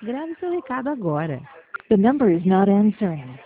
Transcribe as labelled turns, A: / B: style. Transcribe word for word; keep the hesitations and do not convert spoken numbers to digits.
A: Grave seu recado agora.
B: The number is not answering.